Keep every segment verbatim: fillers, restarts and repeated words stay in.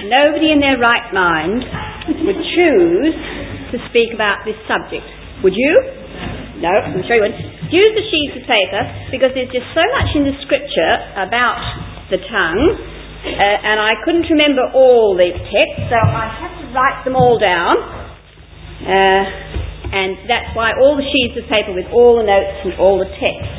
nobody in their right mind would choose to speak about this subject. Would you? No, I'm sure you wouldn't. Use the sheets of paper, because there's just so much in the scripture about the tongue, uh, and I couldn't remember all the texts, so I had to write them all down, uh, and that's why all the sheets of paper with all the notes and all the texts.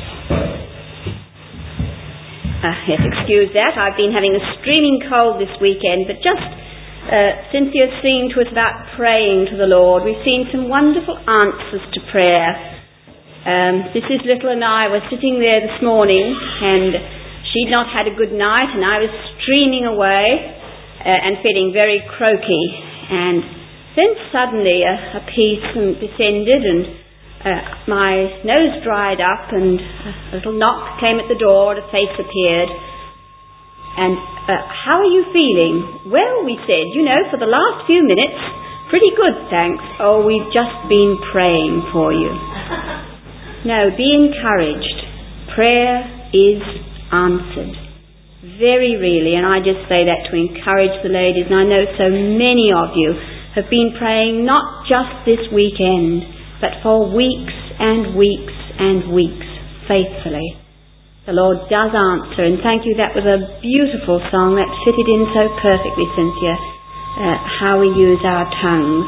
Uh, yes, excuse that. I've been having a streaming cold this weekend, but just uh, Cynthia's singing to us about praying to the Lord. We've seen some wonderful answers to prayer. Um, Missus Little and I were sitting there this morning, and she'd not had a good night, and I was streaming away uh, and feeling very croaky. And then suddenly a, a peace descended, and uh, my nose dried up, and a little knock came at the door, and a face appeared. And uh, how are you feeling? Well, we said, you know, for the last few minutes, pretty good, thanks. Oh, we've just been praying for you. No, be encouraged. Prayer is answered. Very really, and I just say that to encourage the ladies, and I know so many of you have been praying not just this weekend, but for weeks and weeks and weeks, faithfully. The Lord does answer, and thank you, that was a beautiful song that fitted in so perfectly, Cynthia, uh, how we use our tongues.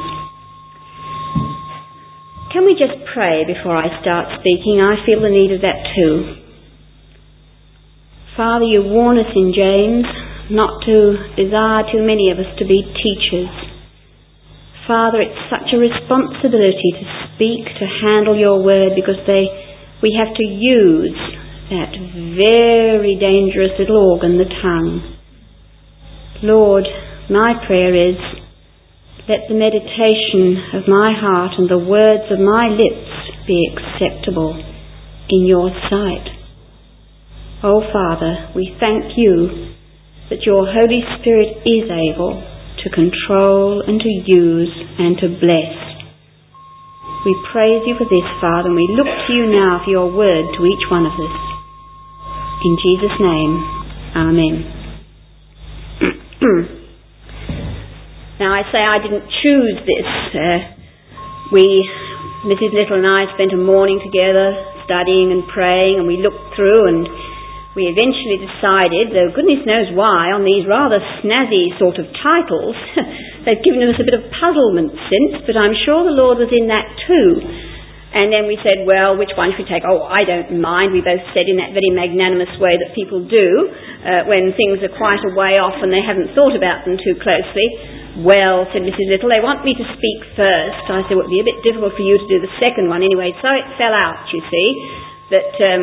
Can we just pray before I start speaking? I feel the need of that too. Father, you warn us in James not to desire too many of us to be teachers. Father, it's such a responsibility to speak, to handle your word, because they, we have to use that very dangerous little organ, the tongue. Lord, my prayer is, let the meditation of my heart and the words of my lips be acceptable in your sight. Oh, Father, we thank you that your Holy Spirit is able to control and to use and to bless. We praise you for this, Father, and we look to you now for your word to each one of us. In Jesus' name, Amen. Now, I say I didn't choose this. Uh, we, Missus Little and I, spent a morning together studying and praying, and we looked through, and we eventually decided, though goodness knows why, on these rather snazzy sort of titles, they've given us a bit of puzzlement since, but I'm sure the Lord was in that too. And then we said, well, which one should we take? Oh, I don't mind. We both said in that very magnanimous way that people do uh, when things are quite a way off and they haven't thought about them too closely. Well, said Missus Little, they want me to speak first. I said, well, it would be a bit difficult for you to do the second one anyway. So it fell out, you see, that um,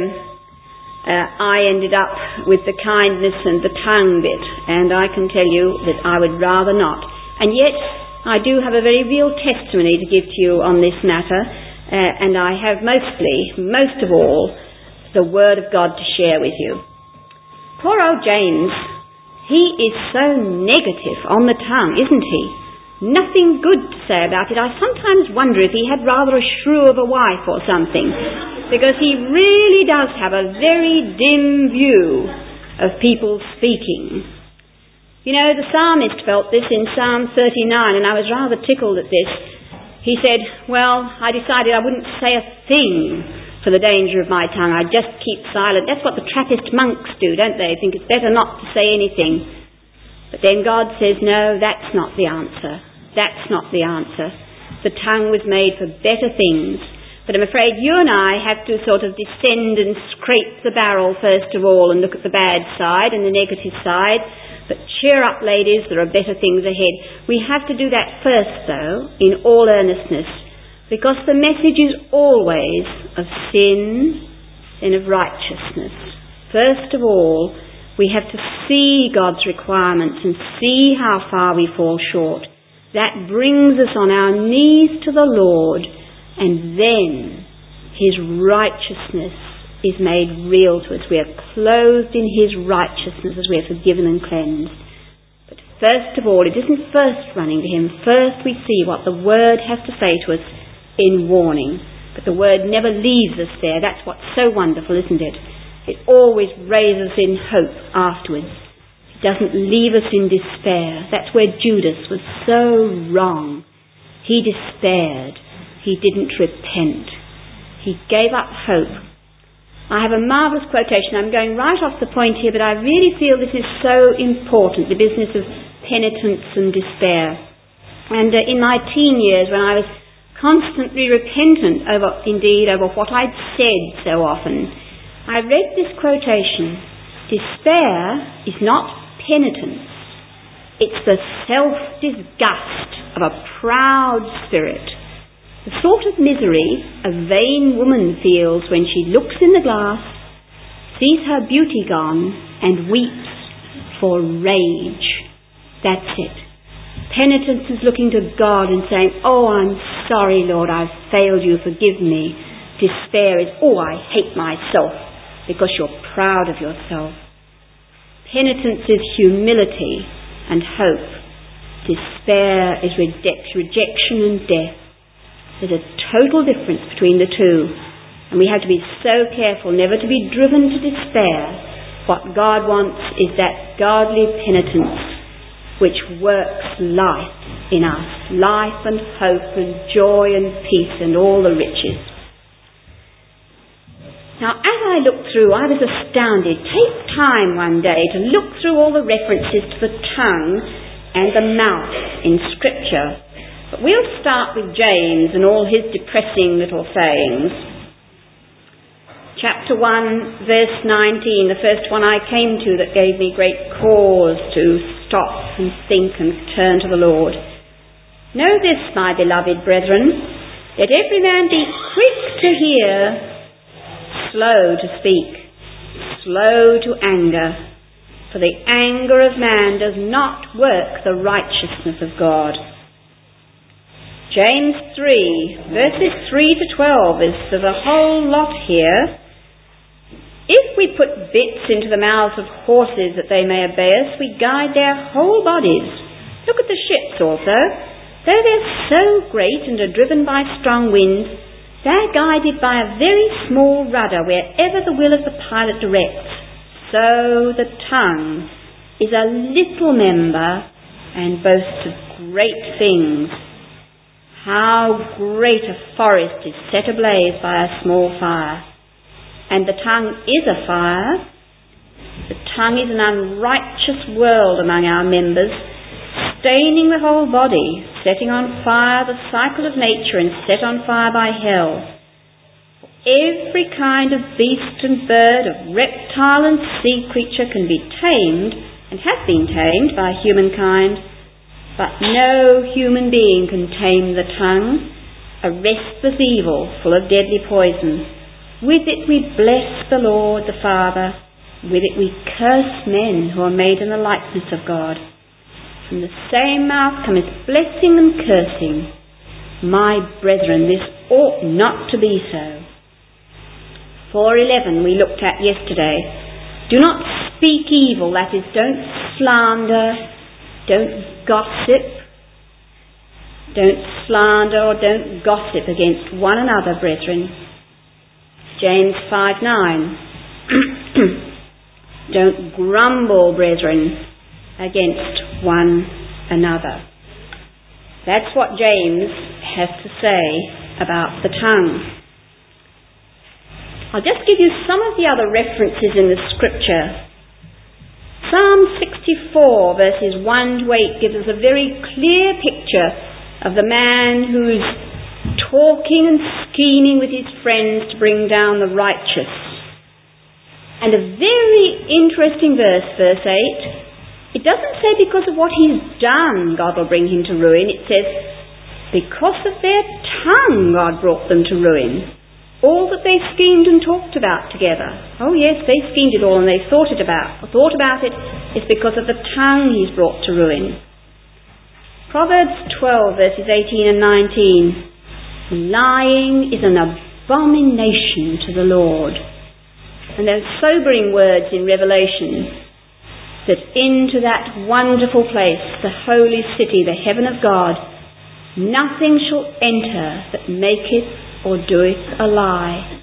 uh, I ended up with the kindness and the tongue bit. And I can tell you that I would rather not. And yet, I do have a very real testimony to give to you on this matter. Uh, and I have mostly, most of all, the Word of God to share with you. Poor old James, he is so negative on the tongue, isn't he? Nothing good to say about it. I sometimes wonder if he had rather a shrew of a wife or something, because he really does have a very dim view of people speaking. You know, the psalmist felt this in Psalm thirty-nine, and I was rather tickled at this. He said, well, I decided I wouldn't say a thing for the danger of my tongue. I'd just keep silent. That's what the Trappist monks do, don't they? They think it's better not to say anything. But then God says, no, that's not the answer. That's not the answer. The tongue was made for better things. But I'm afraid you and I have to sort of descend and scrape the barrel first of all and look at the bad side and the negative side. But cheer up, ladies, there are better things ahead. We have to do that first, though, in all earnestness, because the message is always of sin and of righteousness. First of all, we have to see God's requirements and see how far we fall short. That brings us on our knees to the Lord, and then His righteousness is made real to us. We are clothed in His righteousness as we are forgiven and cleansed. But first of all, it isn't first running to Him. First we see what the Word has to say to us in warning. But the Word never leaves us there. That's what's so wonderful, isn't it? It always raises in hope afterwards. It doesn't leave us in despair. That's where Judas was so wrong. He despaired. He didn't repent. He gave up hope. I have a marvellous quotation. I'm going right off the point here, but I really feel this is so important, the business of penitence and despair. And uh, in my teen years, when I was constantly repentant over, indeed, over what I'd said so often, I read this quotation: despair is not penitence. It's the self-disgust of a proud spirit. The sort of misery a vain woman feels when she looks in the glass, sees her beauty gone, and weeps for rage. That's it. Penitence is looking to God and saying, "Oh, I'm sorry, Lord, I've failed you, forgive me." Despair is, "Oh, I hate myself," because you're proud of yourself. Penitence is humility and hope. Despair is reject, rejection and death. There's a total difference between the two, and we have to be so careful never to be driven to despair. What God wants is that godly penitence which works life in us, life and hope and joy and peace and all the riches. Now, as I looked through, I was astounded. Take time one day to look through all the references to the tongue and the mouth in Scripture. But we'll start with James and all his depressing little sayings. Chapter one, verse nineteen, the first one I came to that gave me great cause to stop and think and turn to the Lord. Know this, my beloved brethren, let every man be quick to hear, slow to speak, slow to anger, for the anger of man does not work the righteousness of God. James three, verses three to twelve, is there's a whole lot here. If we put bits into the mouths of horses that they may obey us, we guide their whole bodies. Look at the ships also. Though they're so great and are driven by strong winds, they're guided by a very small rudder wherever the will of the pilot directs. So the tongue is a little member and boasts of great things. How great a forest is set ablaze by a small fire. And the tongue is a fire. The tongue is an unrighteous world among our members, staining the whole body, setting on fire the cycle of nature and set on fire by hell. Every kind of beast and bird, of reptile and sea creature can be tamed, and has been tamed by humankind, but no human being can tame the tongue, a restless evil full of deadly poison. With it we bless the Lord the Father, with it we curse men who are made in the likeness of God. From the same mouth cometh blessing and cursing. My brethren, this ought not to be so. four eleven we looked at yesterday. Do not speak evil, that is, don't slander, don't gossip. Don't slander or don't gossip against one another, brethren. James five nine. Don't grumble, brethren, against one another. That's what James has to say about the tongue. I'll just give you some of the other references in the Scripture. Psalm sixty-four verses one to eight gives us a very clear picture of the man who's talking and scheming with his friends to bring down the righteous. And a very interesting verse, verse eight. It doesn't say because of what he's done God will bring him to ruin. It says because of their tongue God brought them to ruin. All that they schemed and talked about together. Oh yes, they schemed it all and they thought it about thought about it is because of the tongue he's brought to ruin. Proverbs twelve verses eighteen and nineteen. Lying is an abomination to the Lord. And those sobering words in Revelation, that into that wonderful place, the holy city, the heaven of God, nothing shall enter that maketh or doeth a lie.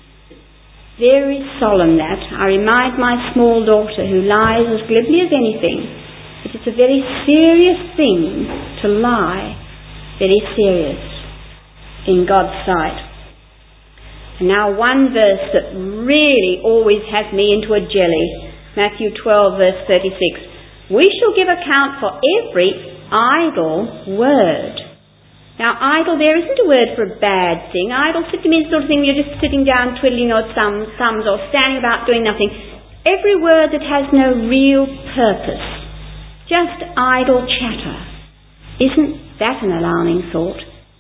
Very solemn that. I remind my small daughter, who lies as glibly as anything, It is a very serious thing to lie. Very serious in God's sight. And now one verse that really always has me into a jelly. Matthew twelve verse thirty-six. We shall give account for every idle word. Now idle there isn't a word for a bad thing. Idle simply means the sort of thing you're just sitting down twiddling your thumbs, thumbs or standing about doing nothing. Every word that has no real purpose. Just idle chatter. Isn't that an alarming thought?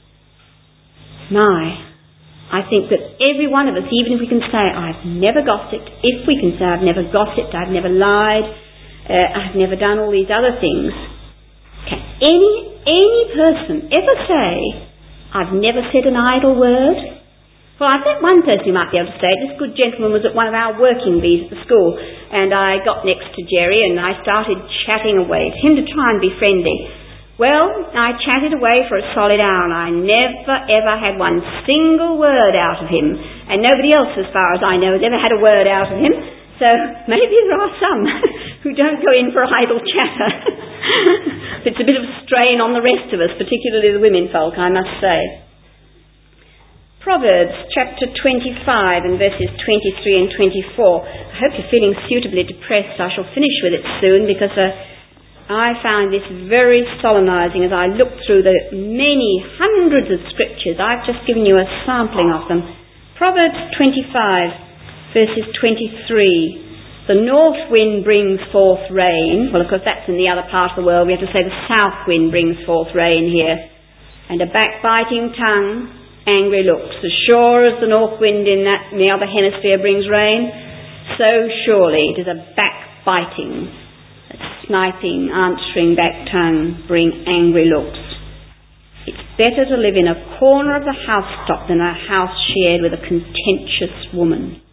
My, I think that every one of us, even if we can say, I've never gossiped, if we can say, I've never gossiped, I've never lied, uh, I've never done all these other things, can any, any person ever say, I've never said an idle word? Well, I've met one person who might be able to say it. This good gentleman was at one of our working bees at the school, and I got next to Jerry and I started chatting away to him to try and be friendly. Well, I chatted away for a solid hour and I never ever had one single word out of him, and nobody else, as far as I know, has ever had a word out of him. So maybe there are some who don't go in for idle chatter. It's a bit of a strain on the rest of us, particularly the women folk, I must say. Proverbs chapter twenty-five and verses twenty-three and twenty-four. I hope you're feeling suitably depressed. I shall finish with it soon because uh, I found this very solemnising as I looked through the many hundreds of scriptures. I've just given you a sampling of them. Proverbs twenty-five verses twenty-three. The north wind brings forth rain. Well, of course, that's in the other part of the world. We have to say the south wind brings forth rain here. And a backbiting tongue, angry looks. As sure as the north wind in that in the other hemisphere brings rain, so surely does a backbiting, a sniping, answering back tongue bring angry looks. It's better to live in a corner of the housetop than a house shared with a contentious woman.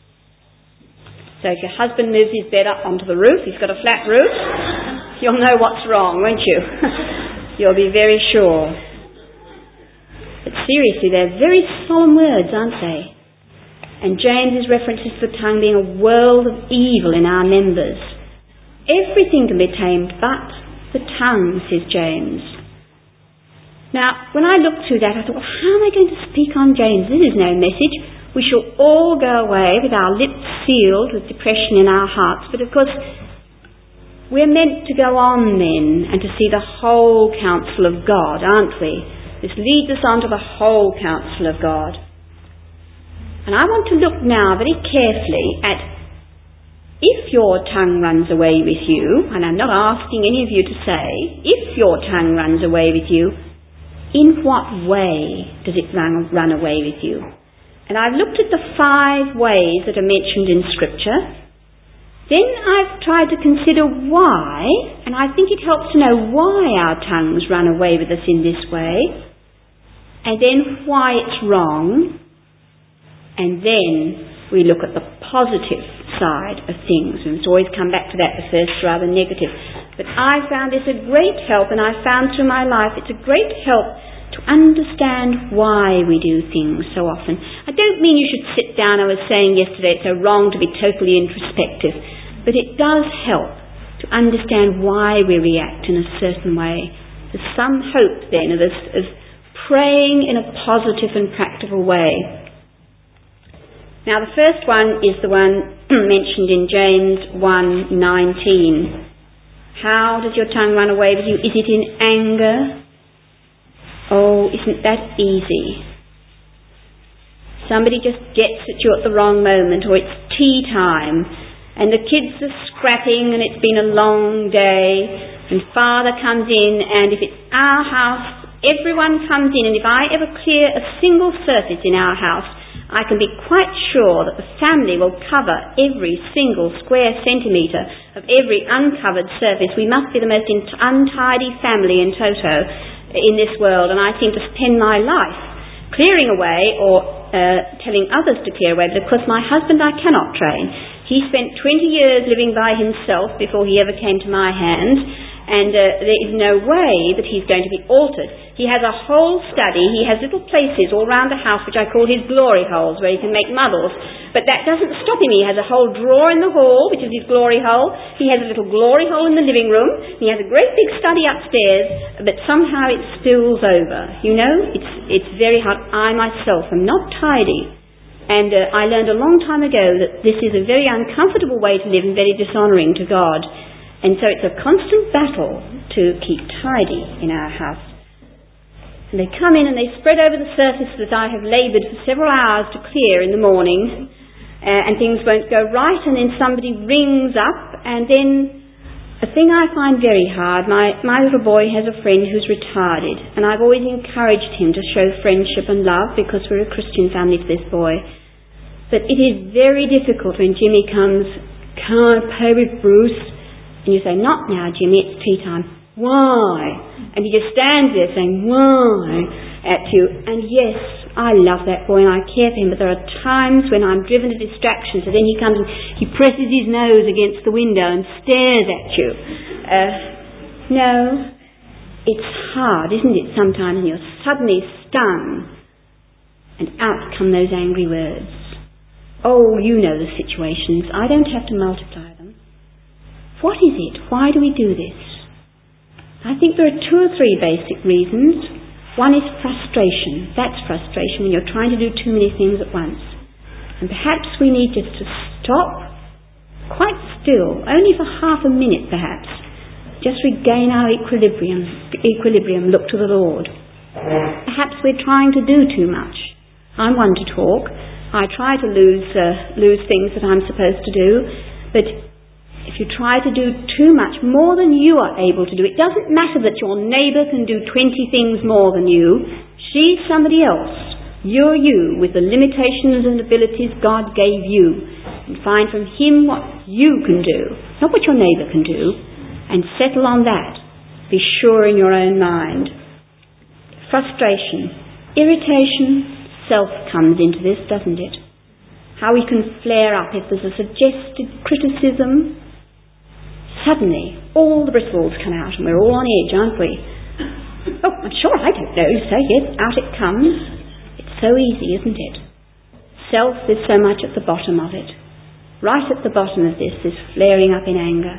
So if your husband moves his bed up onto the roof, he's got a flat roof, you'll know what's wrong, won't you? You'll be very sure. But seriously, they're very solemn words, aren't they? And James's references to the tongue being a world of evil in our members. Everything can be tamed but the tongue, says James. Now, when I looked through that, I thought, well, how am I going to speak on James? This is no message. We shall all go away with our lips sealed with depression in our hearts. But of course, we're meant to go on then and to see the whole counsel of God, aren't we? This leads us on to the whole counsel of God. And I want to look now very carefully at if your tongue runs away with you, and I'm not asking any of you to say, if your tongue runs away with you, in what way does it run, run away with you? And I've looked at the five ways that are mentioned in Scripture. Then I've tried to consider why, and I think it helps to know why our tongues run away with us in this way, and then why it's wrong, and then we look at the positive side of things. We must always come back to that, the first rather negative. But I found this a great help, and I found through my life it's a great help to understand why we do things so often. I don't mean you should sit down, I was saying yesterday, it's so wrong to be totally introspective, but it does help to understand why we react in a certain way. There's some hope then of, this, of praying in a positive and practical way. Now the first one is the one mentioned in James one nineteen. How does your tongue run away with you? Is it in anger? Oh, isn't that easy? Somebody just gets at you at the wrong moment, or it's tea time, and the kids are scrapping and it's been a long day, and father comes in, and if it's our house, everyone comes in, and if I ever clear a single surface in our house, I can be quite sure that the family will cover every single square centimetre of every uncovered surface. We must be the most untidy family in toto in this world, and I seem to spend my life clearing away or uh, telling others to clear away, but of course my husband I cannot train. He spent twenty years living by himself before he ever came to my hands, and uh, there is no way that he's going to be altered. He has a whole study. He has little places all round the house which I call his glory holes, where he can make muddles. But that doesn't stop him. He has a whole drawer in the hall, which is his glory hole. He has a little glory hole in the living room. He has a great big study upstairs, but somehow it spills over. You know, it's it's very hard. I myself am not tidy. And uh, I learned a long time ago that this is a very uncomfortable way to live and very dishonouring to God. And so it's a constant battle to keep tidy in our house. And they come in and they spread over the surface that I have laboured for several hours to clear in the morning, uh, and things won't go right, and then somebody rings up, and then a thing I find very hard, my, my little boy has a friend who's retarded, and I've always encouraged him to show friendship and love because we're a Christian family to this boy. But it is very difficult when Jimmy comes, "Can't play with Bruce." And you say, "Not now, Jimmy, it's tea time." "Why?" And he just stands there saying, "Why?" at you. And yes, I love that boy and I care for him, but there are times when I'm driven to distraction, so then he comes and he presses his nose against the window and stares at you. Uh, no, it's hard, isn't it, sometimes, and you're suddenly stung, and out come those angry words. Oh, you know the situations. I don't have to multiply them. What is it? Why do we do this? I think there are two or three basic reasons. One is frustration. That's frustration when you're trying to do too many things at once. And perhaps we need just to stop, quite still, only for half a minute perhaps. Just regain our equilibrium, equilibrium, look to the Lord. Perhaps we're trying to do too much. I'm one to talk. I try to lose, uh, lose things that I'm supposed to do, but if you try to do too much, more than you are able to do, it doesn't matter that your neighbour can do twenty things more than you. She's somebody else. You're you, with the limitations and abilities God gave you. And find from Him what you can do, not what your neighbour can do, and settle on that. Be sure in your own mind. Frustration, irritation, self comes into this, doesn't it? How we can flare up if there's a suggested criticism. Suddenly, all the bristles come out and we're all on edge, aren't we? "Oh, I'm sure I don't know," you say. Yes, out it comes. It's so easy, isn't it? Self is so much at the bottom of it. Right at the bottom of this, this flaring up in anger.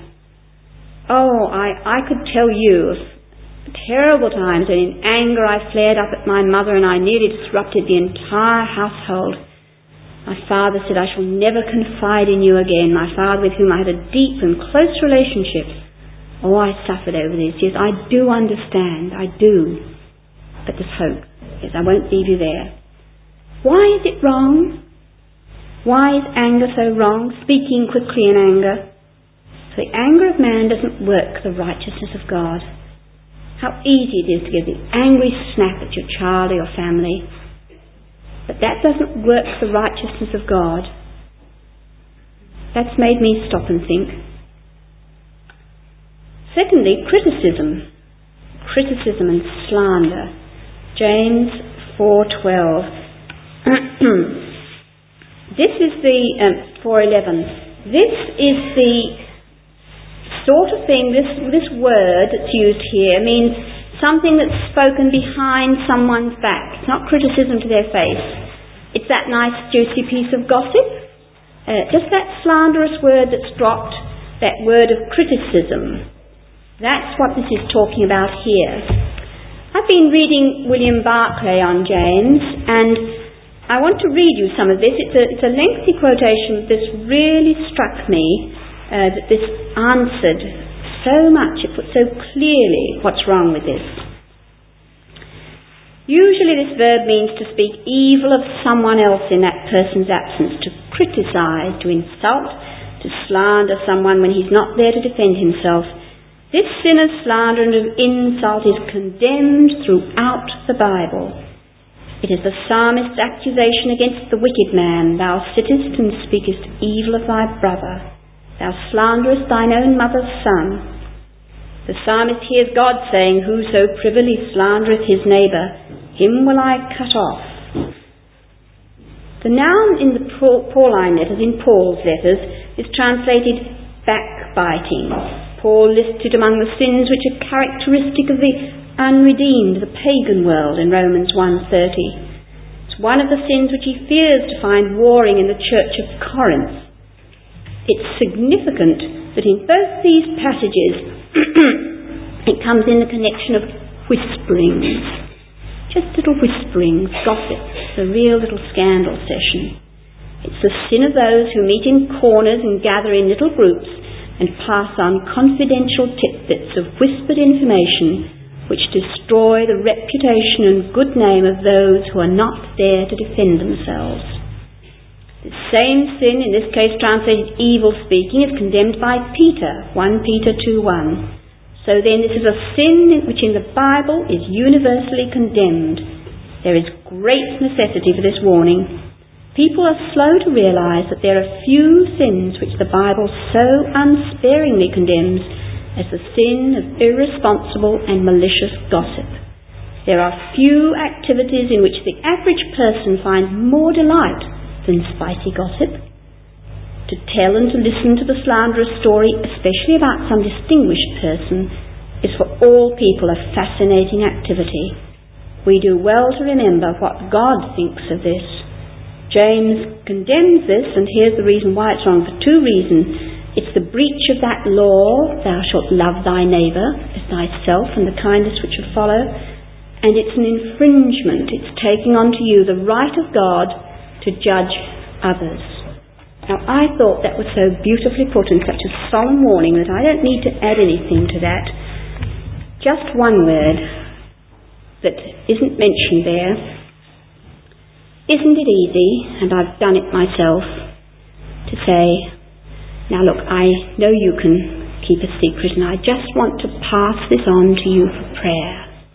Oh, I, I could tell you of terrible times when in anger I flared up at my mother and I nearly disrupted the entire household. My father said, "I shall never confide in you again." My father, with whom I had a deep and close relationship. Oh, I suffered over this. Yes, I do understand. I do. But there's hope. Yes, I won't leave you there. Why is it wrong? Why is anger so wrong? Speaking quickly in anger. The anger of man doesn't work the righteousness of God. How easy it is to give the angry snap at your child or your family. But that doesn't work the righteousness of God. That's made me stop and think. Secondly, criticism. Criticism and slander. James four twelve. This is the um, four eleven. This is the sort of thing, this, this word that's used here means something that's spoken behind someone's back. It's not criticism to their face. It's that nice juicy piece of gossip. Uh, just that slanderous word that's dropped, that word of criticism. That's what this is talking about here. I've been reading William Barclay on James, and I want to read you some of this. It's a, it's a lengthy quotation, but this really struck me, uh, that this answered so much, it put so clearly what's wrong with this. Usually this verb means to speak evil of someone else in that person's absence, to criticise, to insult, to slander someone when he's not there to defend himself. This sin of slander and of insult is condemned throughout the Bible. It is the psalmist's accusation against the wicked man. "Thou sittest and speakest evil of thy brother. Thou slanderest thine own mother's son." The psalmist hears God saying, "Whoso privily slandereth his neighbour, him will I cut off." The noun in the Pauline letters, in Paul's letters, is translated backbiting. Paul listed among the sins which are characteristic of the unredeemed, the pagan world in Romans one thirty. It's one of the sins which he fears to find warring in the church of Corinth. It's significant that in both these passages it comes in the connection of whisperings. Just little whisperings, gossip, a real little scandal session. It's the sin of those who meet in corners and gather in little groups and pass on confidential tidbits of whispered information which destroy the reputation and good name of those who are not there to defend themselves. The same sin, in this case translated evil speaking, is condemned by Peter, First Peter two one. So then this is a sin which in the Bible is universally condemned. There is great necessity for this warning. People are slow to realise that there are few sins which the Bible so unsparingly condemns as the sin of irresponsible and malicious gossip. There are few activities in which the average person finds more delight than spicy gossip. To tell and to listen to the slanderous story, especially about some distinguished person, is for all people a fascinating activity. We do well to remember what God thinks of this. James condemns this, and here's the reason why it's wrong, for two reasons. It's the breach of that law, thou shalt love thy neighbour as thyself, and the kindness which would follow, and it's an infringement. It's taking unto you the right of God to judge others. Now, I thought that was so beautifully put in such a solemn warning that I don't need to add anything to that. Just one word that isn't mentioned there. Isn't it easy, and I've done it myself, to say, now look, I know you can keep a secret, and I just want to pass this on to you for prayer.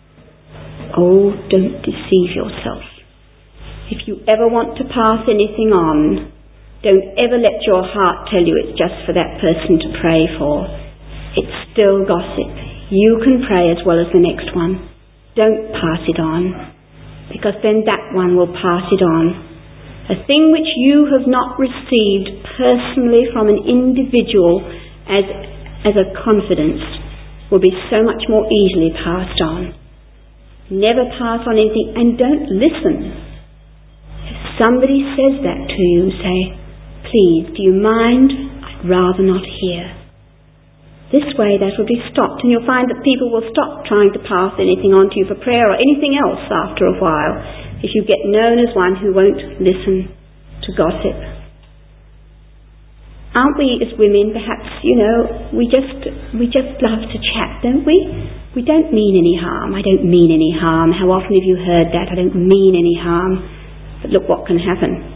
Oh, don't deceive yourself. If you ever want to pass anything on, don't ever let your heart tell you it's just for that person to pray for. It's still gossip. You can pray as well as the next one. Don't pass it on, because then that one will pass it on. A thing which you have not received personally from an individual as, as a confidence will be so much more easily passed on. Never pass on anything, and don't listen. If somebody says that to you, say, please, do you mind? I'd rather not hear. This way that will be stopped, and you'll find that people will stop trying to pass anything on to you for prayer or anything else after a while, if you get known as one who won't listen to gossip. Aren't we as women, perhaps, you know, we just we just love to chat, don't we? We don't mean any harm. I don't mean any harm. How often have you heard that? I don't mean any harm. But look what can happen.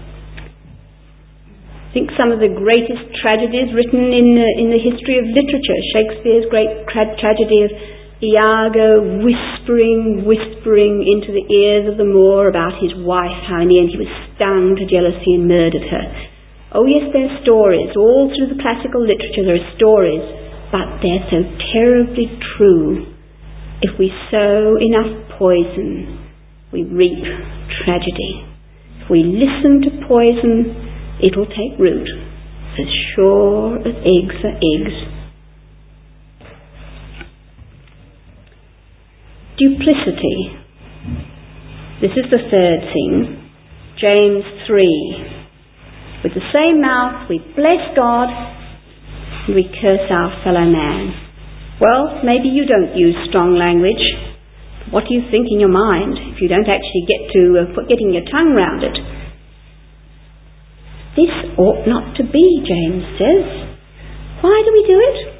I think some of the greatest tragedies written in the, in the history of literature, Shakespeare's great tra- tragedy of Iago whispering, whispering into the ears of the Moor about his wife, how in the end he was stung to jealousy and murdered her. Oh yes, there are stories. All through the classical literature there are stories, but they're so terribly true. If we sow enough poison, we reap tragedy. If we listen to poison, it will take root, as sure as eggs are eggs. Duplicity. This is the third thing. James three. With the same mouth we bless God and we curse our fellow man. Well, maybe you don't use strong language. What do you think in your mind if you don't actually get to uh, put getting your tongue round it? This ought not to be, James says. Why do we do it?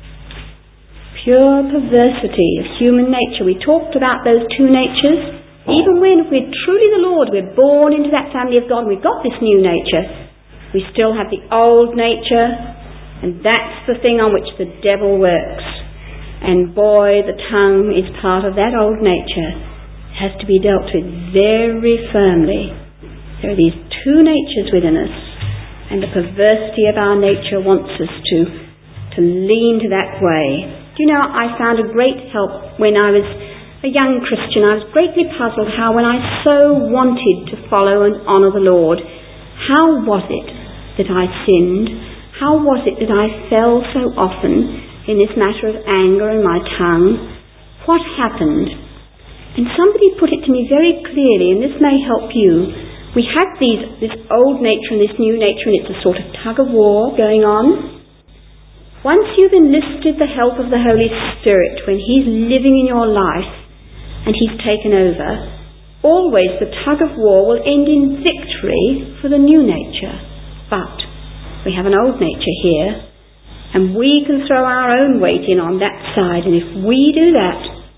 Pure perversity of human nature. We talked about those two natures. Even when we're truly the Lord, we're born into that family of God, and we've got this new nature, we still have the old nature, and that's the thing on which the devil works. And boy, the tongue is part of that old nature. It has to be dealt with very firmly. There are these two natures within us, and the perversity of our nature wants us to, to lean to that way. Do you know, I found a great help when I was a young Christian. I was greatly puzzled how when I so wanted to follow and honour the Lord, how was it that I sinned? How was it that I fell so often? in this matter of anger and my tongue? What happened? And somebody put it to me very clearly, and this may help you. We have these, this old nature and this new nature, and it's a sort of tug of war going on. Once you've enlisted the help of the Holy Spirit, when He's living in your life and He's taken over, always the tug of war will end in victory for the new nature. But we have an old nature here, and we can throw our own weight in on that side, and if we do that,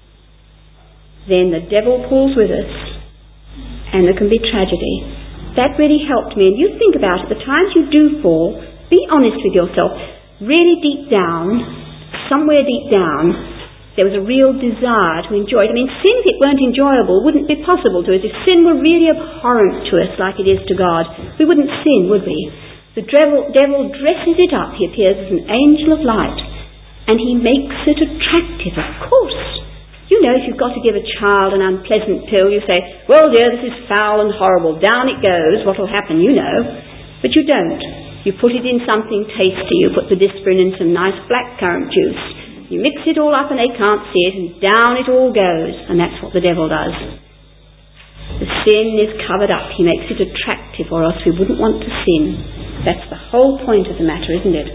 then the devil pulls with us, and there can be tragedy. That really helped me. And you think about it, the times you do fall, be honest with yourself. Really deep down, somewhere deep down, there was a real desire to enjoy it. I mean, sin, if it weren't enjoyable, wouldn't be possible to us. If sin were really abhorrent to us like it is to God, we wouldn't sin, would we? The devil, devil dresses it up. He appears as an angel of light, and he makes it attractive, of course. You know, if you've got to give a child an unpleasant pill, you say, well, dear, this is foul and horrible. Down it goes. What will happen, you know. But you don't. You put it in something tasty. You put the Disprin in some nice blackcurrant juice. You mix it all up and they can't see it, and down it all goes. And that's what the devil does. The sin is covered up. He makes it attractive, or else we wouldn't want to sin. That's the whole point of the matter, isn't it?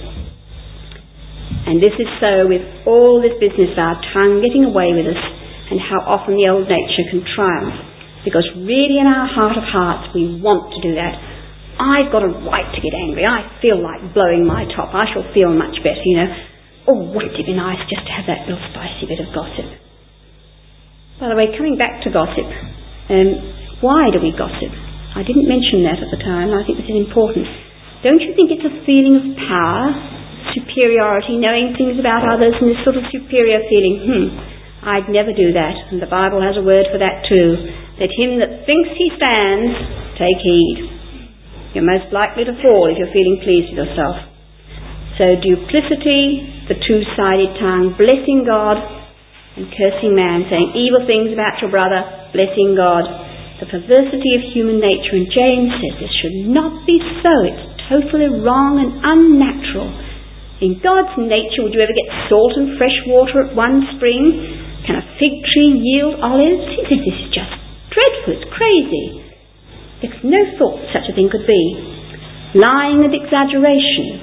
And this is so with all this business of our tongue getting away with us, and how often the old nature can triumph. Because really in our heart of hearts we want to do that. I've got a right to get angry. I feel like blowing my top. I shall feel much better, you know. Oh, wouldn't it be nice just to have that little spicy bit of gossip? By the way, coming back to gossip, um, why do we gossip? I didn't mention that at the time. I think this is important. Don't you think it's a feeling of power, superiority, knowing things about others, and this sort of superior feeling? Hmm, I'd never do that. And the Bible has a word for that too. Let him that thinks he stands take heed. You're most likely to fall if you're feeling pleased with yourself. So duplicity, the two-sided tongue, blessing God and cursing man, saying evil things about your brother, blessing God. The perversity of human nature, and James says this should not be so. It's totally wrong and unnatural. In God's nature, would you ever get salt and fresh water at one spring? Can a fig tree yield olives? He says this is just dreadful, it's crazy. There's no thought such a thing could be. Lying and exaggeration.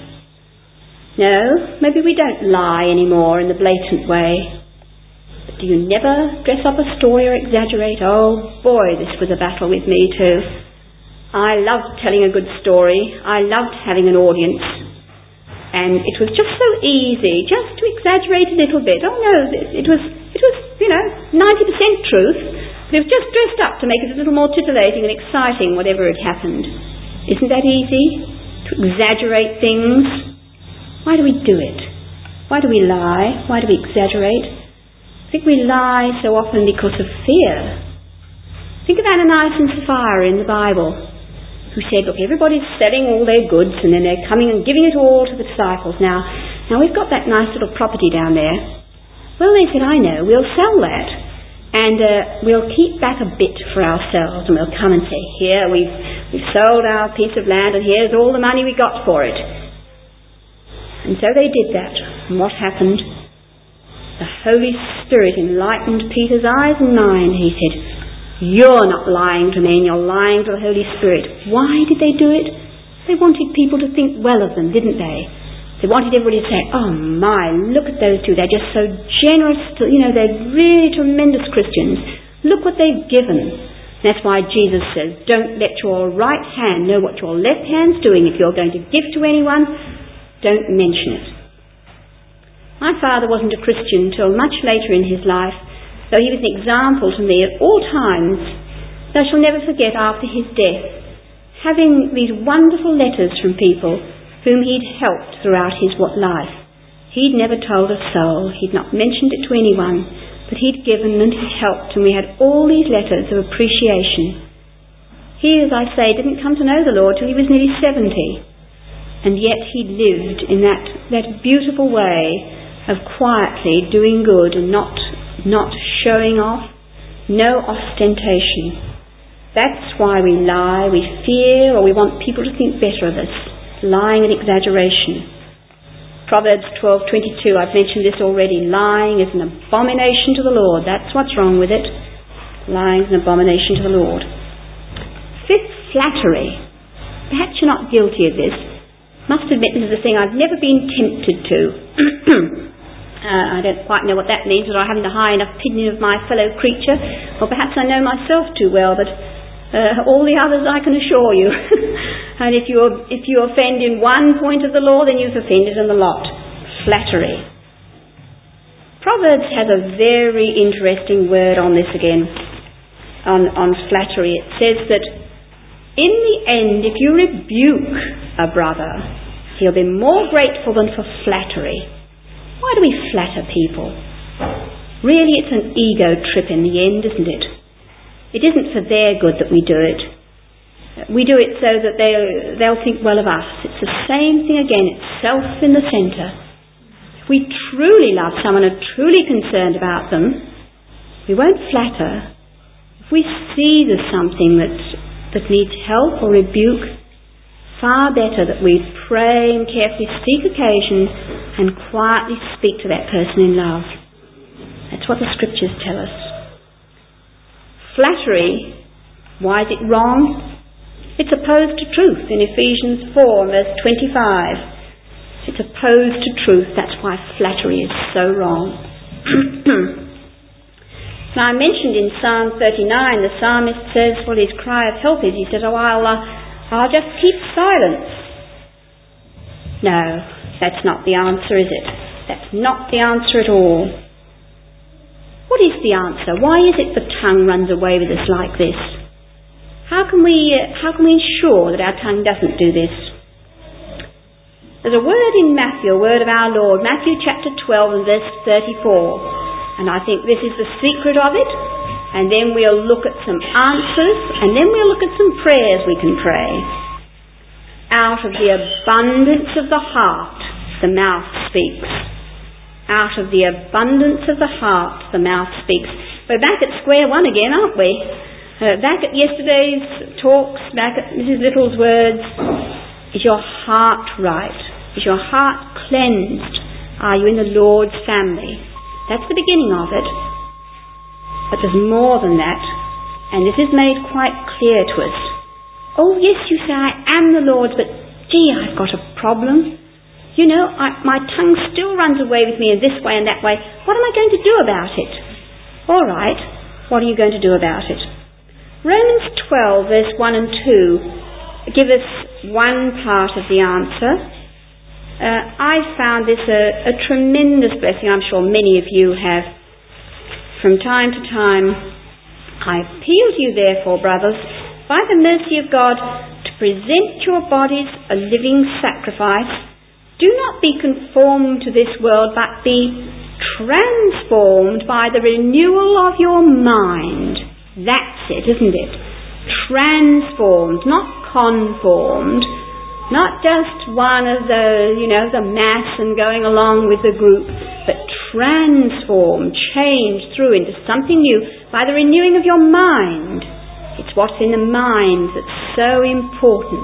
No, maybe we don't lie anymore in the blatant way. But do you never dress up a story or exaggerate? Oh boy, this was a battle with me too. I loved telling a good story. I loved having an audience. And it was just so easy, just to exaggerate a little bit. Oh no, it was, it was, you know, ninety percent truth. But it was just dressed up to make it a little more titillating and exciting, whatever had happened. Isn't that easy? To exaggerate things? Why do we do it? Why do we lie? Why do we exaggerate? I think we lie so often because of fear. Think of Ananias and Sapphira in the Bible, who said, look, everybody's selling all their goods and then they're coming and giving it all to the disciples. Now, now we've got that nice little property down there. Well, they said, I know, we'll sell that. And uh, we'll keep back a bit for ourselves, and we'll come and say, here, we've, we've sold our piece of land and here's all the money we got for it. And so they did that. And what happened? The Holy Spirit enlightened Peter's eyes and mind. He said, you're not lying to me, you're lying to the Holy Spirit. Why did they do it? They wanted people to think well of them, didn't they? They wanted everybody to say, oh my, look at those two. They're just so generous. To, you know, they're really tremendous Christians. Look what they've given. That's why Jesus says, don't let your right hand know what your left hand's doing. If you're going to give to anyone, don't mention it. My father wasn't a Christian until much later in his life, though he was an example to me at all times. I shall never forget after his death, having these wonderful letters from people whom he'd helped throughout his life. He'd never told a soul, he'd not mentioned it to anyone, but he'd given and he'd helped, and we had all these letters of appreciation. He, as I say, didn't come to know the Lord till he was nearly seventy, and yet he lived in that, that beautiful way of quietly doing good and not, not showing off, no ostentation. That's why we lie, we fear, or we want people to think better of us. Lying and exaggeration. Proverbs twelve twenty-two, I've mentioned this already. Lying is an abomination to the Lord. That's what's wrong with it. Lying is an abomination to the Lord. Fifth, flattery. Perhaps you're not guilty of this. Must admit this is a thing I've never been tempted to. uh, I don't quite know what that means, whether I haven't a high enough opinion of my fellow creature, or perhaps I know myself too well, but uh, all the others I can assure you. And if you if you offend in one point of the law, then you've offended in the lot. Flattery. Proverbs has a very interesting word on this again, on, on flattery. It says that in the end, if you rebuke a brother, he'll be more grateful than for flattery. Why do we flatter people? Really, it's an ego trip in the end, isn't it? It isn't for their good that we do it. We do it so that they'll, they'll think well of us. It's the same thing again. It's self in the centre. If we truly love someone and are truly concerned about them, we won't flatter. If we see there's something that that needs help or rebuke, far better that we pray and carefully seek occasion and quietly speak to that person in love. That's what the scriptures tell us. Flattery, why is it wrong? It's opposed to truth in Ephesians four verse twenty-five. It's opposed to truth. That's why flattery is so wrong. Now, I mentioned in Psalm thirty-nine, the psalmist says, well, his cry of help is, he says, oh, I'll, uh, I'll just keep silence. No, that's not the answer, is it? That's not the answer at all. What is the answer? Why is it the tongue runs away with us like this? How can we, uh, how can we ensure that our tongue doesn't do this? There's a word in Matthew, a word of our Lord, Matthew chapter twelve and verse thirty-four. And I think this is the secret of it. And then we'll look at some answers. And then we'll look at some prayers we can pray. Out of the abundance of the heart, the mouth speaks. Out of the abundance of the heart, the mouth speaks. We're back at square one again, aren't we? Uh, back at yesterday's talks, back at Missus Little's words. Is your heart right? Is your heart cleansed? Are you in the Lord's family? That's the beginning of it. But there's more than that. And this is made quite clear to us. Oh, yes, you say, I am the Lord's, but gee, I've got a problem. You know, I, my tongue still runs away with me in this way and that way. What am I going to do about it? All right, what are you going to do about it? Romans twelve, verse one and two, give us one part of the answer. Uh, I found this a, a tremendous blessing. I'm sure many of you have. From time to time, I appeal to you, therefore, brothers, by the mercy of God, to present your bodies a living sacrifice. Do not be conformed to this world, but be transformed by the renewal of your mind. That's it, isn't it? Transformed, not conformed. Not just one of the, you know, the mass and going along with the group, but transformed, changed through into something new by the renewing of your mind. It's what's in the mind that's so important.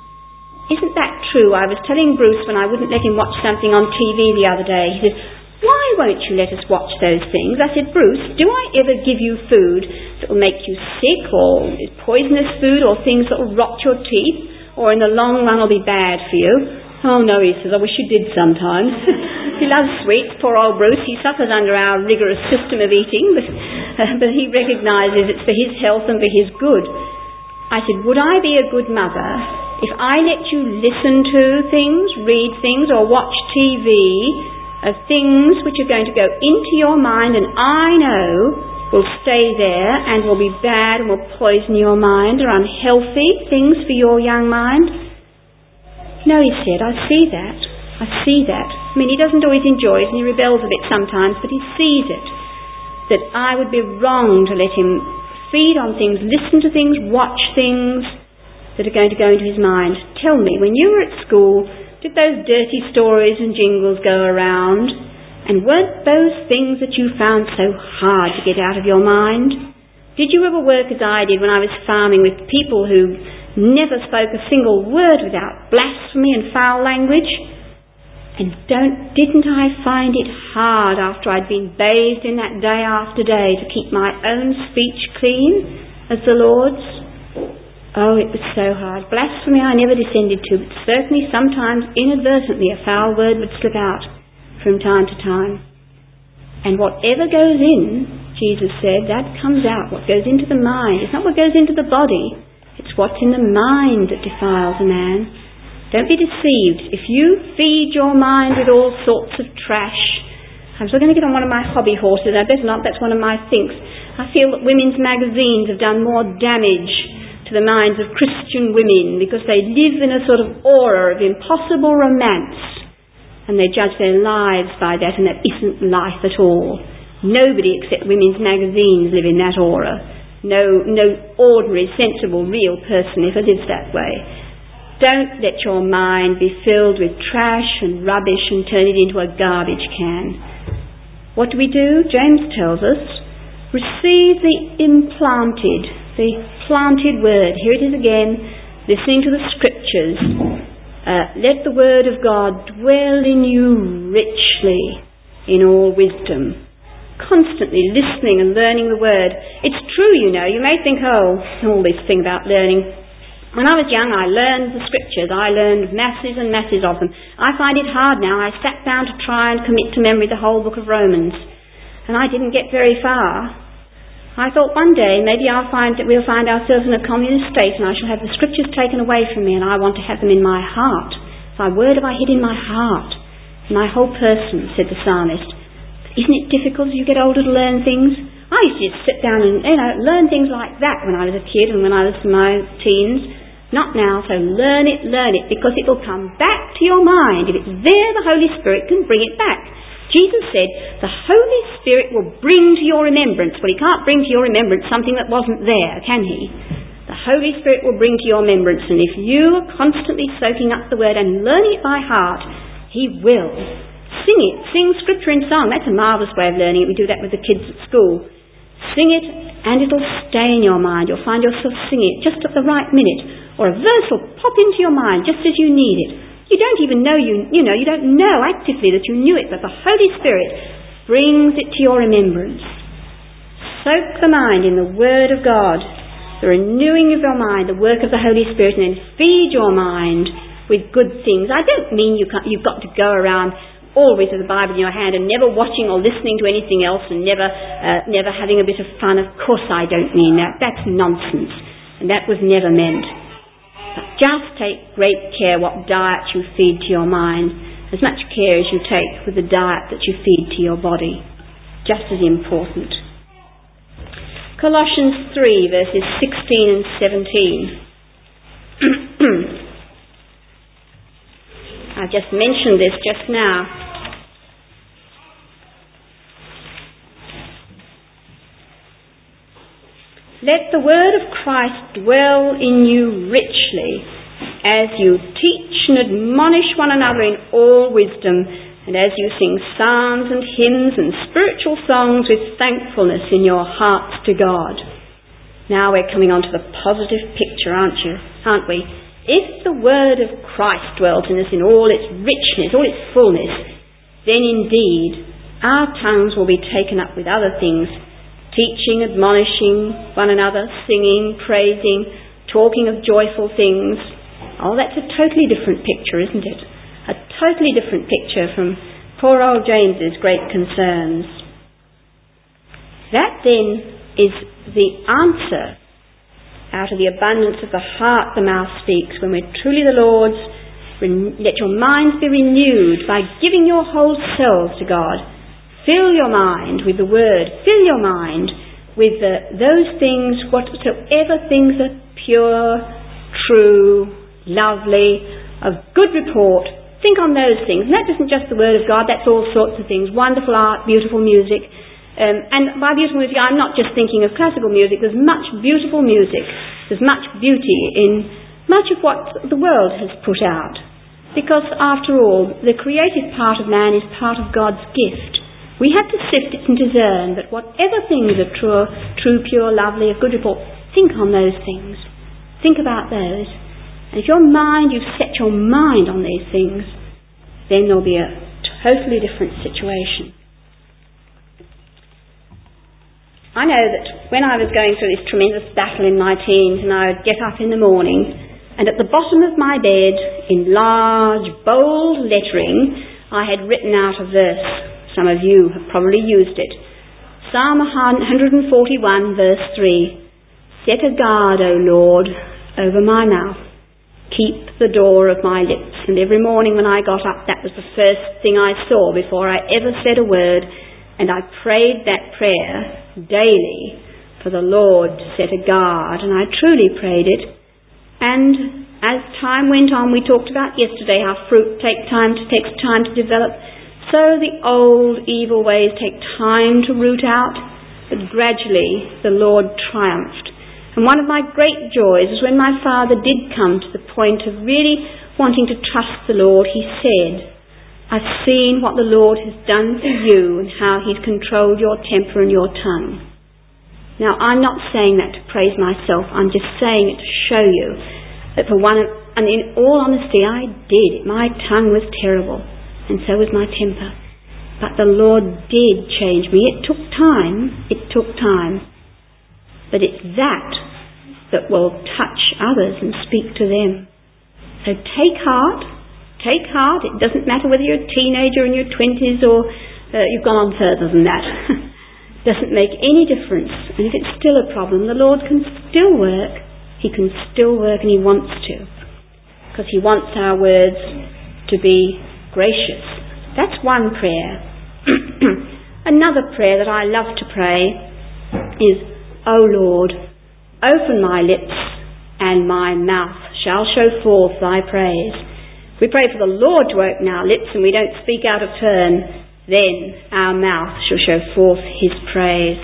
Isn't that true? I was telling Bruce when I wouldn't let him watch something on T V the other day. He said, why won't you let us watch those things? I said, Bruce, do I ever give you food that will make you sick, or poisonous food, or things that will rot your teeth? Or in the long run will be bad for you? Oh no, he says, I wish you did sometimes. He loves sweets, poor old Bruce. He suffers under our rigorous system of eating, but, uh, but he recognises it's for his health and for his good. I said, would I be a good mother if I let you listen to things, read things, or watch T V of things which are going to go into your mind and I know will stay there and will be bad and will poison your mind, or unhealthy things for your young mind? No, he said, I see that. I see that. I mean, he doesn't always enjoy it and he rebels a bit sometimes, but he sees it. That I would be wrong to let him feed on things, listen to things, watch things that are going to go into his mind. Tell me, when you were at school, did those dirty stories and jingles go around? And weren't those things that you found so hard to get out of your mind? Did you ever work as I did when I was farming with people who never spoke a single word without blasphemy and foul language? And don't, didn't I find it hard after I'd been bathed in that day after day to keep my own speech clean as the Lord's? Oh, it was so hard. Blasphemy I never descended to, but certainly sometimes inadvertently a foul word would slip out from time to time. And whatever goes in, Jesus said, that comes out. What goes into the mind. It's not what goes into the body. It's what's in the mind that defiles a man. Don't be deceived. If you feed your mind with all sorts of trash... I was going to get on one of my hobby horses. I better not. That's one of my thinks. I feel that women's magazines have done more damage to the minds of Christian women because they live in a sort of aura of impossible romance, and they judge their lives by that, and that isn't life at all. Nobody except women's magazines live in that aura. No, no ordinary, sensible, real person ever lives that way. Don't let your mind be filled with trash and rubbish and turn it into a garbage can. What do we do? James tells us, receive the implanted, the planted word. Here it is again, listening to the scriptures. Uh, let the word of God dwell in you richly in all wisdom. Constantly listening and learning the word. It's true, you know. You may think, oh, all this thing about learning. When I was young, I learned the scriptures. I learned masses and masses of them. I find it hard now. I sat down to try and commit to memory the whole book of Romans, and I didn't get very far. I thought one day maybe I'll find that we'll find ourselves in a communist state, and I shall have the scriptures taken away from me, and I want to have them in my heart. Thy word have I hid in my heart, my whole person, said the psalmist. Isn't it difficult as you get older to learn things? I used to just sit down and, you know, learn things like that when I was a kid and when I was in my teens. Not now, so learn it, learn it, because it will come back to your mind. If it's there, the Holy Spirit can bring it back. Jesus said, the Holy Spirit will bring to your remembrance. Well, he can't bring to your remembrance something that wasn't there, can he? The Holy Spirit will bring to your remembrance, and if you are constantly soaking up the word and learning it by heart, he will. Sing it. Sing scripture in song. That's a marvellous way of learning it. We do that with the kids at school. Sing it, and it'll stay in your mind. You'll find yourself singing it just at the right minute. Or a verse will pop into your mind just as you need it. You don't even know, you you know, you don't know actively that you knew it, but the Holy Spirit brings it to your remembrance. Soak the mind in the Word of God, the renewing of your mind, the work of the Holy Spirit, and then feed your mind with good things. I don't mean you can't, you've got to go around always with the Bible in your hand and never watching or listening to anything else and never, uh, never having a bit of fun. Of course I don't mean that. That's nonsense. And that was never meant. Just take great care what diet you feed to your mind, as much care as you take with the diet that you feed to your body. Just as important. Colossians three, verses sixteen and seventeen. I just mentioned this just now. Let the word of Christ dwell in you richly, as you teach and admonish one another in all wisdom, and as you sing psalms and hymns and spiritual songs with thankfulness in your hearts to God. Now we're coming on to the positive picture, aren't you? Aren't we? If the word of Christ dwells in us in all its richness, all its fullness, then indeed our tongues will be taken up with other things, teaching, admonishing one another, singing, praising, talking of joyful things. Oh, that's a totally different picture, isn't it? A totally different picture from poor old James's great concerns. That then is the answer. Out of the abundance of the heart the mouth speaks. When we're truly the Lord's, let your minds be renewed by giving your whole selves to God. Fill your mind with the Word. Fill your mind with the, those things, whatsoever things are pure, true, lovely, of good report. Think on those things. And that isn't just the Word of God, that's all sorts of things. Wonderful art, beautiful music. Um, and by beautiful music, I'm not just thinking of classical music. There's much beautiful music. There's much beauty in much of what the world has put out. Because, after all, the creative part of man is part of God's gift. We have to sift it and discern that whatever things are true, true, pure, lovely, of good report, think on those things. Think about those. And if your mind, you've set your mind on these things, then there'll be a totally different situation. I know that when I was going through this tremendous battle in my teens, and I would get up in the morning, and at the bottom of my bed, in large, bold lettering, I had written out a verse. Some of you have probably used it. Psalm one forty-one, verse three. Set a guard, O Lord, over my mouth. Keep the door of my lips. And every morning when I got up, that was the first thing I saw before I ever said a word. And I prayed that prayer daily for the Lord to set a guard. And I truly prayed it. And as time went on, we talked about yesterday how fruit take time to, takes time to develop. So the old evil ways take time to root out. But gradually the Lord triumphed. And one of my great joys was when my father did come to the point of really wanting to trust the Lord. He said, I've seen what the Lord has done for you and how he's controlled your temper and your tongue. Now, I'm not saying that to praise myself. I'm just saying it to show you that for one, and in all honesty, I did. My tongue was terrible, and so was my temper. But the Lord did change me. It took time. It took time. But it's that that will touch others and speak to them. So take heart. Take heart. It doesn't matter whether you're a teenager in your twenties or uh, you've gone on further than that. It doesn't make any difference. And if it's still a problem, the Lord can still work. He can still work, and he wants to. Because he wants our words to be gracious. That's one prayer. Another prayer that I love to pray is, O Lord, open my lips, and my mouth shall show forth thy praise. If we pray for the Lord to open our lips and we don't speak out of turn, then our mouth shall show forth his praise.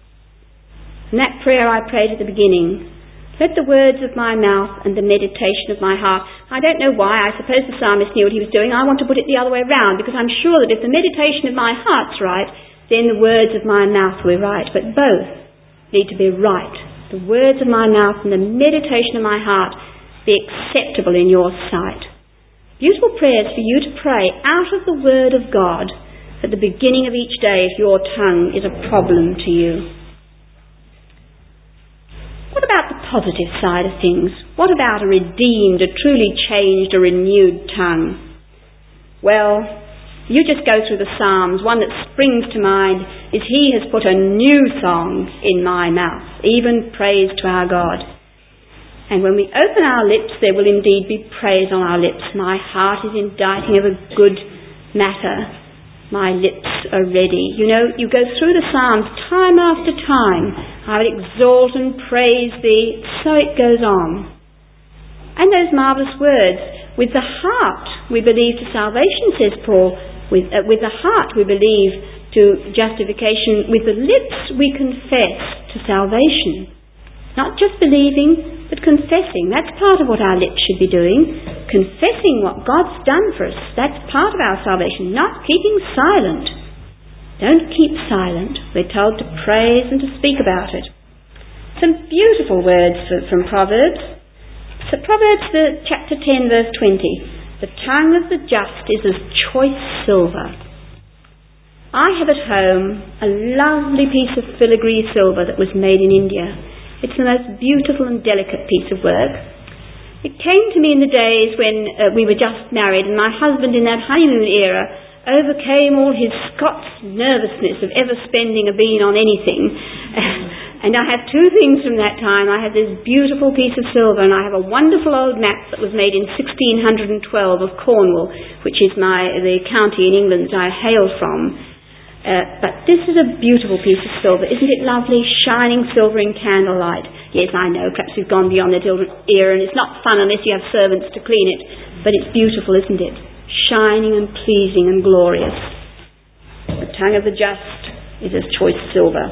And that prayer I prayed at the beginning, let the words of my mouth and the meditation of my heart. I don't know why. I suppose the psalmist knew what he was doing. I want to put it the other way round, because I'm sure that if the meditation of my heart's right, then the words of my mouth will be right. But both need to be right. The words of my mouth and the meditation of my heart be acceptable in your sight. Beautiful prayers for you to pray out of the Word of God at the beginning of each day if your tongue is a problem to you. What about the positive side of things? What about a redeemed, a truly changed, a renewed tongue? Well, you just go through the Psalms. One that springs to mind is, he has put a new song in my mouth, even praise to our God. And when we open our lips, there will indeed be praise on our lips. My heart is inditing of a good matter. My lips are ready. You know, you go through the Psalms time after time. I will exalt and praise thee. So it goes on. And those marvellous words, with the heart we believe to salvation, says Paul. With, uh, with the heart we believe to justification. With the lips we confess to salvation. Not just believing, but confessing. That's part of what our lips should be doing. Confessing what God's done for us. That's part of our salvation. Not keeping silent. Don't keep silent. We're told to praise and to speak about it. Some beautiful words from Proverbs. So Proverbs the, chapter ten, verse twenty. The tongue of the just is as choice silver. I have at home a lovely piece of filigree silver that was made in India. It's the most beautiful and delicate piece of work. It came to me in the days when uh, we were just married, and my husband in that honeymoon era overcame all his Scots nervousness of ever spending a bean on anything. And I have two things from that time. I have this beautiful piece of silver, and I have a wonderful old map that was made in sixteen twelve of Cornwall, which is my the county in England that I hail from. Uh, but this is a beautiful piece of silver. Isn't it lovely? Shining silver in candlelight. Yes, I know, perhaps we've gone beyond that era, and it's not fun unless you have servants to clean it. But it's beautiful, isn't it? Shining and pleasing and glorious. The tongue of the just is as choice silver.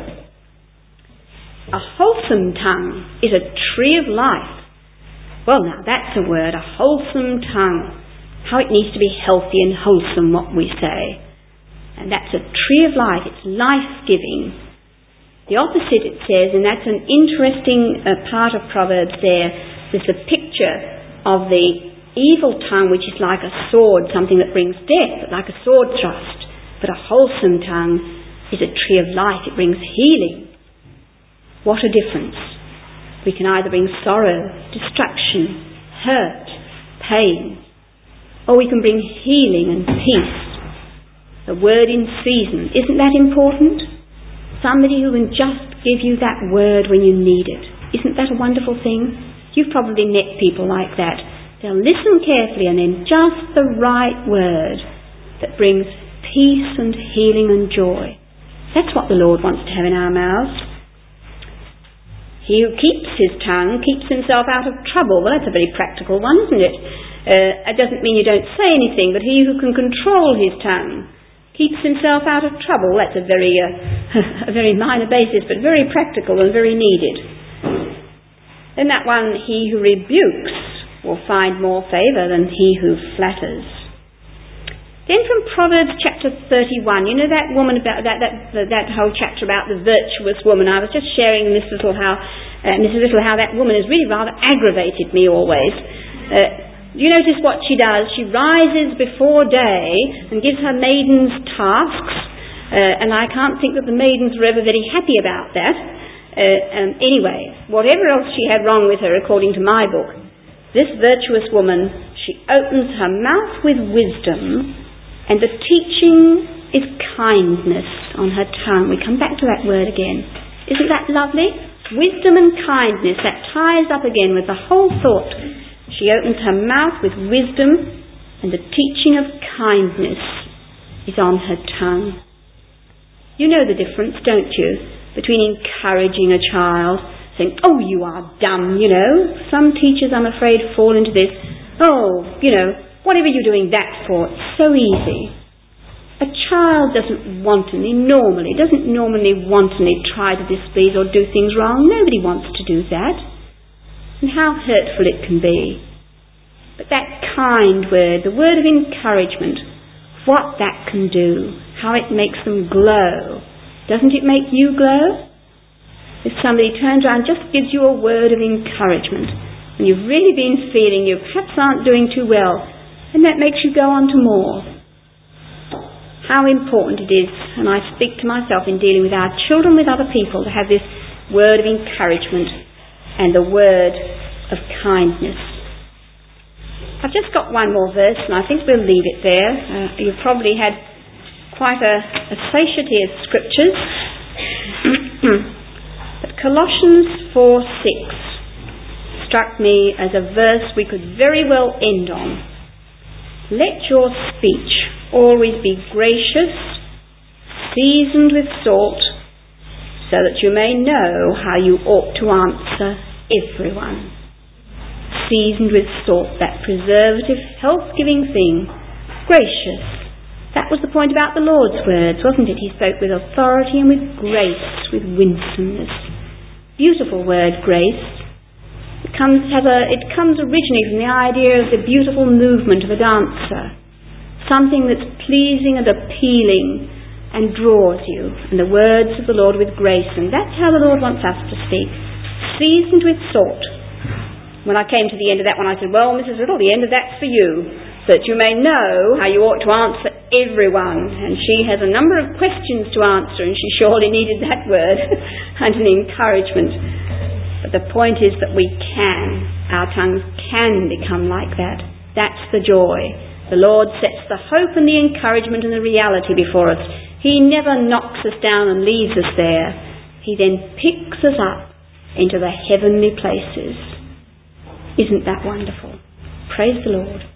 A wholesome tongue is a tree of life. Well, now that's a word, a wholesome tongue. How it needs to be healthy and wholesome, what we say. And that's a tree of life. It's life-giving. The opposite, it says, and that's an interesting uh, part of Proverbs there. There's a picture of the evil tongue which is like a sword, something that brings death, like a sword thrust. But a wholesome tongue is a tree of life. It brings healing. What a difference. We can either bring sorrow, destruction, hurt, pain, or we can bring healing and peace. The word in season. Isn't that important? Somebody who can just give you that word when you need it. Isn't that a wonderful thing? You've probably met people like that. They'll listen carefully and then just the right word that brings peace and healing and joy. That's what the Lord wants to have in our mouths. He who keeps his tongue keeps himself out of trouble. Well, that's a very practical one, isn't it? Uh, it doesn't mean you don't say anything, but he who can control his tongue keeps himself out of trouble. That's a very, uh, a very minor basis, but very practical and very needed. Then that one, he who rebukes will find more favour than he who flatters. Then from Proverbs chapter thirty-one, you know that woman about that that that whole chapter about the virtuous woman. I was just sharing Miss Little how uh, Missus Little how that woman has really rather aggravated me always. Uh, you notice what she does? She rises before day and gives her maidens tasks, uh, and I can't think that the maidens were ever very happy about that. Uh, and anyway, whatever else she had wrong with her, according to my book, this virtuous woman, she opens her mouth with wisdom. And the teaching is kindness on her tongue. We come back to that word again. Isn't that lovely? Wisdom and kindness, that ties up again with the whole thought. She opens her mouth with wisdom, and the teaching of kindness is on her tongue. You know the difference, don't you, between encouraging a child, saying, oh, you are dumb, you know. Some teachers, I'm afraid, fall into this. Oh, you know, whatever you're doing that for, it's so easy. A child doesn't wantonly, normally, doesn't normally wantonly try to displease or do things wrong. Nobody wants to do that. And how hurtful it can be. But that kind word, the word of encouragement, what that can do, how it makes them glow. Doesn't it make you glow? If somebody turns around and just gives you a word of encouragement, and you've really been feeling you perhaps aren't doing too well, and that makes you go on to more. How important it is, and I speak to myself in dealing with our children, with other people, to have this word of encouragement and the word of kindness. I've just got one more verse, and I think we'll leave it there. Uh, you've probably had quite a, a satiety of scriptures. But Colossians four six struck me as a verse we could very well end on. Let your speech always be gracious, seasoned with salt, so that you may know how you ought to answer everyone. Seasoned with salt, that preservative, health-giving thing. Gracious. That was the point about the Lord's words, wasn't it? He spoke with authority and with grace, with winsomeness. Beautiful word, grace. It comes, has a, it comes originally from the idea of the beautiful movement of a dancer. Something that's pleasing and appealing and draws you. And the words of the Lord with grace. And that's how the Lord wants us to speak. Seasoned with salt. When I came to the end of that one, I said, well, Missus Little, the end of that's for you, so that you may know how you ought to answer everyone. And she has a number of questions to answer, and she surely needed that word and an encouragement. But the point is that we can, our tongues can become like that. That's the joy. The Lord sets the hope and the encouragement and the reality before us. He never knocks us down and leaves us there. He then picks us up into the heavenly places. Isn't that wonderful? Praise the Lord.